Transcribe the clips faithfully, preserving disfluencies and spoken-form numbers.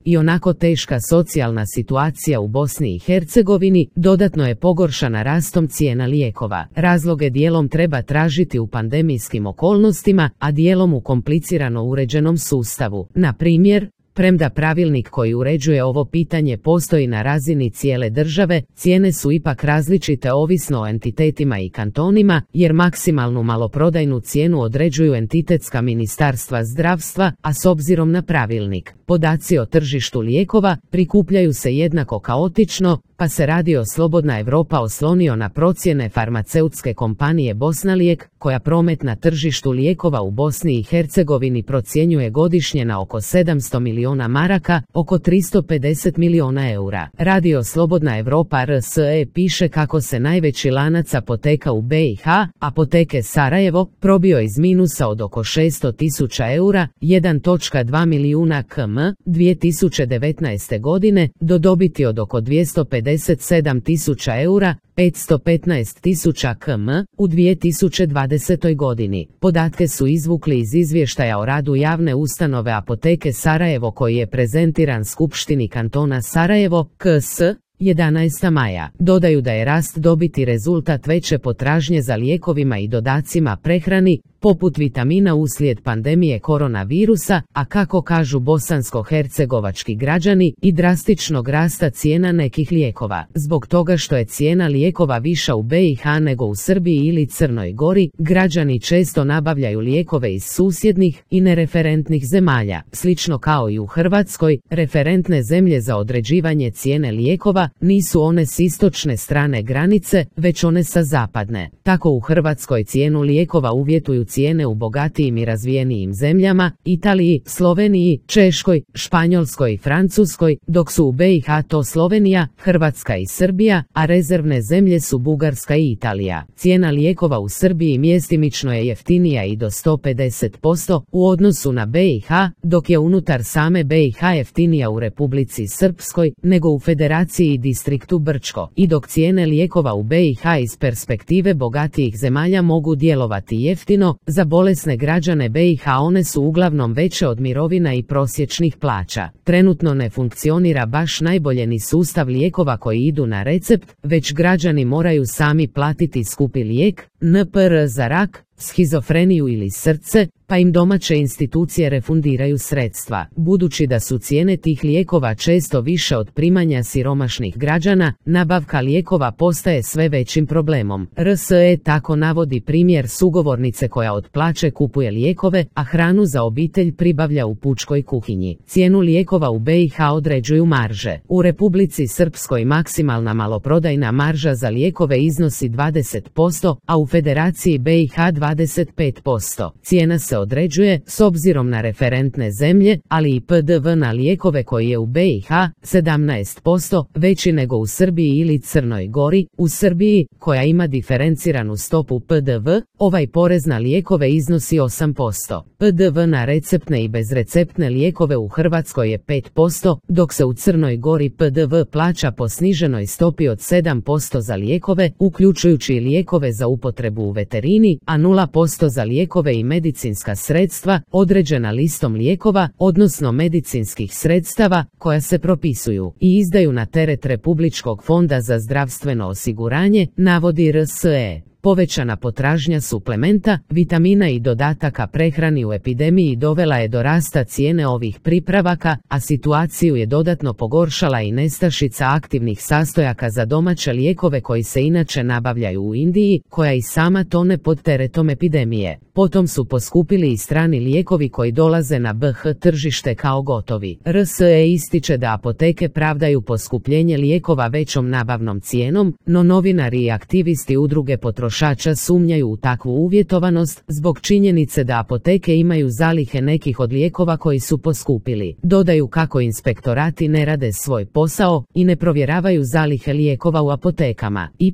I onako teška socijalna situacija u Bosni i Hercegovini dodatno je pogoršana rastom cijena lijekova. Razloge dijelom treba tražiti u pandemijskim okolnostima, a dijelom u komplicirano uređenom sustavu. Na primjer, premda pravilnik koji uređuje ovo pitanje postoji na razini cijele države, cijene su ipak različite ovisno o entitetima i kantonima, jer maksimalnu maloprodajnu cijenu određuju entitetska ministarstva zdravstva, a s obzirom na pravilnik, podaci o tržištu lijekova prikupljaju se jednako kaotično, pa se Radio Slobodna Europa oslonio na procjene farmaceutske kompanije Bosnalijek, koja promet na tržištu lijekova u Bosni i Hercegovini procjenjuje godišnje na oko sedamsto milijuna maraka, oko tristo pedeset milijuna eura. Radio Slobodna Europa R S E piše kako se najveći lanac apoteka u B i H, Apoteke Sarajevo, probio iz minusa od oko šesto tisuća eura, jedan zarez dva milijuna km, dvije tisuće devetnaeste godine, do dobiti od oko dvjesto pedeset sedam tisuća eura, petsto petnaest tisuća km, u dvije tisuće dvadesetoj godini. Podatke su izvukli iz izvještaja o radu javne ustanove Apoteke Sarajevo koji je prezentiran Skupštini kantona Sarajevo, K S, jedanaestog maja. Dodaju da je rast dobiti rezultat veće potražnje za lijekovima i dodacima prehrani, poput vitamina uslijed pandemije koronavirusa, a kako kažu bosansko-hercegovački građani, i drastičnog rasta cijena nekih lijekova. Zbog toga što je cijena lijekova viša u B i H nego u Srbiji ili Crnoj Gori, građani često nabavljaju lijekove iz susjednih i nereferentnih zemalja. Slično kao i u Hrvatskoj, referentne zemlje za određivanje cijene lijekova nisu one s istočne strane granice, već one sa zapadne. Tako u Hrvatskoj cijenu lijekova uvjetuju cijene u bogatijim i razvijenijim zemljama, Italiji, Sloveniji, Češkoj, Španjolskoj i Francuskoj, dok su u B i H to Slovenija, Hrvatska i Srbija, a rezervne zemlje su Bugarska i Italija. Cijena lijekova u Srbiji mjestimično je jeftinija i do sto pedeset posto u odnosu na B i H, dok je unutar same B i H jeftinija u Republici Srpskoj nego u Federaciji i distriktu Brčko. I dok cijene lijekova u B i H iz perspektive bogatijih zemalja mogu djelovati jeftino, za bolesne građane B i H one su uglavnom veće od mirovina i prosječnih plaća. Trenutno ne funkcionira baš najbolje ni sustav lijekova koji idu na recept, već građani moraju sami platiti skupi lijek, N P R za rak, schizofreniju ili srce, pa im domaće institucije refundiraju sredstva. Budući da su cijene tih lijekova često više od primanja siromašnih građana, nabavka lijekova postaje sve većim problemom. R S E tako navodi primjer sugovornice koja od plaće kupuje lijekove, a hranu za obitelj pribavlja u pučkoj kuhinji. Cijenu lijekova u B i H određuju marže. U Republici Srpskoj maksimalna maloprodajna marža za lijekove iznosi dvadeset posto, a u Federaciji B i H dvadeset pet posto. Cijena se određuje s obzirom na referentne zemlje, ali i P D V na lijekove koji je u B i H sedamnaest posto veći nego u Srbiji ili Crnoj Gori. U Srbiji, koja ima diferenciranu stopu P D V, ovaj porez na lijekove iznosi osam posto. P D V na receptne i bezreceptne lijekove u Hrvatskoj je pet posto, dok se u Crnoj Gori P D V plaća po sniženoj stopi od sedam posto za lijekove, uključujući i lijekove za upotrebu u veterini, a nula posto za lijekove i medicinska sredstva, određena listom lijekova, odnosno medicinskih sredstava, koja se propisuju i izdaju na teret Republičkog fonda za zdravstveno osiguranje, navodi R S E. Povećana potražnja suplementa, vitamina i dodataka prehrani u epidemiji dovela je do rasta cijene ovih pripravaka, a situaciju je dodatno pogoršala i nestašica aktivnih sastojaka za domaće lijekove koji se inače nabavljaju u Indiji, koja i sama tone pod teretom epidemije. Potom su poskupili i strani lijekovi koji dolaze na B H tržište kao gotovi. R S E ističe da apoteke pravdaju poskupljenje lijekova većom nabavnom cijenom, no novinari i aktivisti udruge potrošača sumnjaju u takvu uvjetovanost zbog činjenice da apoteke imaju zalihe nekih od lijekova koji su poskupili. Dodaju kako inspektorati ne rade svoj posao i ne provjeravaju zalihe lijekova u apotekama. Ipak,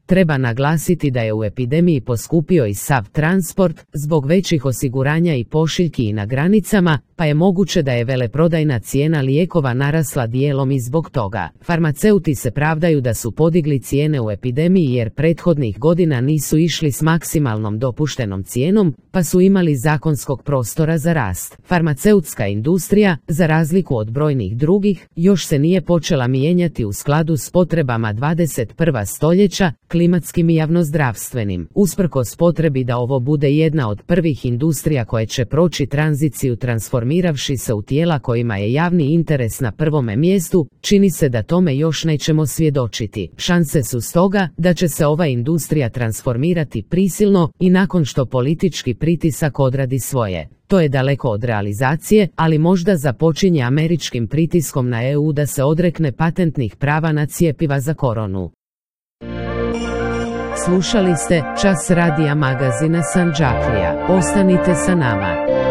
Treba naglasiti da je u epidemiji poskupio i sav transport zbog većih osiguranja i pošiljki i na granicama, pa je moguće da je veleprodajna cijena lijekova narasla dijelom i zbog toga. Farmaceuti se pravdaju da su podigli cijene u epidemiji jer prethodnih godina nisu išli s maksimalnom dopuštenom cijenom, pa su imali zakonskog prostora za rast. Farmaceutska industrija, za razliku od brojnih drugih, još se nije počela mijenjati u skladu s potrebama dvadeset prvog stoljeća, klimatskim i javnozdravstvenim. Usprkos potrebi da ovo bude jedna od prvih industrija koje će proći tranziciju transformiravši se u tijela kojima je javni interes na prvome mjestu, čini se da tome još nećemo svjedočiti. Šanse su stoga da će se ova industrija transformirati prisilno i nakon što politički pritisak odradi svoje. To je daleko od realizacije, ali možda započinje američkim pritiskom na E U da se odrekne patentnih prava na cjepiva za koronu. Slušali ste Čas radija magazina Sandžaklija. Ostanite sa nama.